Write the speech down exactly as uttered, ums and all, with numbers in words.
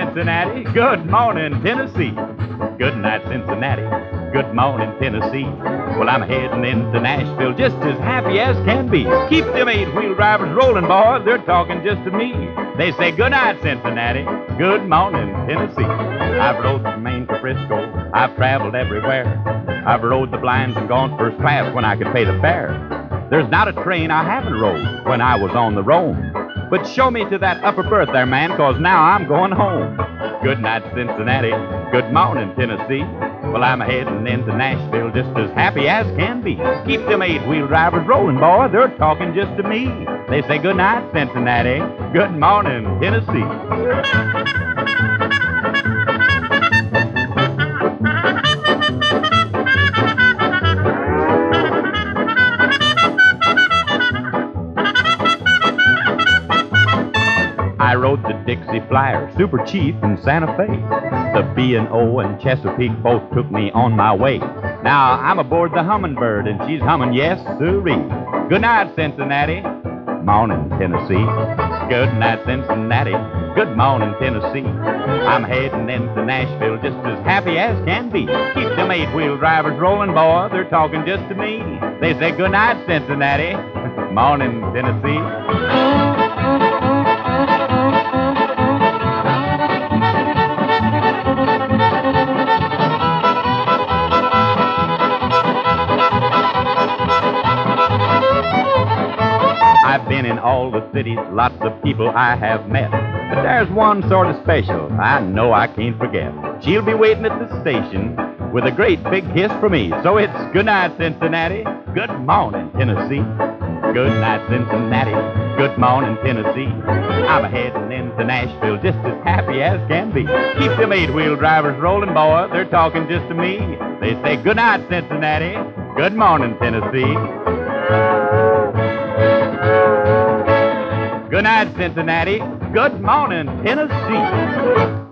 Cincinnati. Good morning, Tennessee. Good night, Cincinnati. Good morning, Tennessee. Well, I'm heading into Nashville just as happy as can be. Keep them eight-wheel drivers rolling, boys. They're talking just to me. They say, good night, Cincinnati. Good morning, Tennessee. I've rode from Maine to Frisco. I've traveled everywhere. I've rode the blinds and gone first class when I could pay the fare. There's not a train I haven't rode when I was on the roam. But show me to that upper berth there, man, 'cause now I'm going home. Good night, Cincinnati. Good morning, Tennessee. Well, I'm heading into Nashville just as happy as can be. Keep them eight-wheel drivers rolling, boy. They're talking just to me. They say, good night, Cincinnati. Good morning, Tennessee. I rode the Dixie Flyer, Super Chief in Santa Fe. The B and O and Chesapeake both took me on my way. Now I'm aboard the Hummingbird and she's humming, yes, sirree. Good night, Cincinnati. Morning, Tennessee. Good night, Cincinnati. Good morning, Tennessee. I'm heading into Nashville just as happy as can be. Keep them eight-wheel drivers rolling, boy. They're talking just to me. They say, good night, Cincinnati. Morning, Tennessee. I've been in all the cities, lots of people I have met. But there's one sort of special I know I can't forget. She'll be waiting at the station with a great big kiss for me. So it's good night, Cincinnati. Good morning, Tennessee. Good night, Cincinnati. Good morning, Tennessee. I'm heading into Nashville just as happy as can be. Keep them eight-wheel drivers rolling, boy. They're talking just to me. They say, good night, Cincinnati. Good morning, Tennessee. Good night, Cincinnati. Good morning, Tennessee.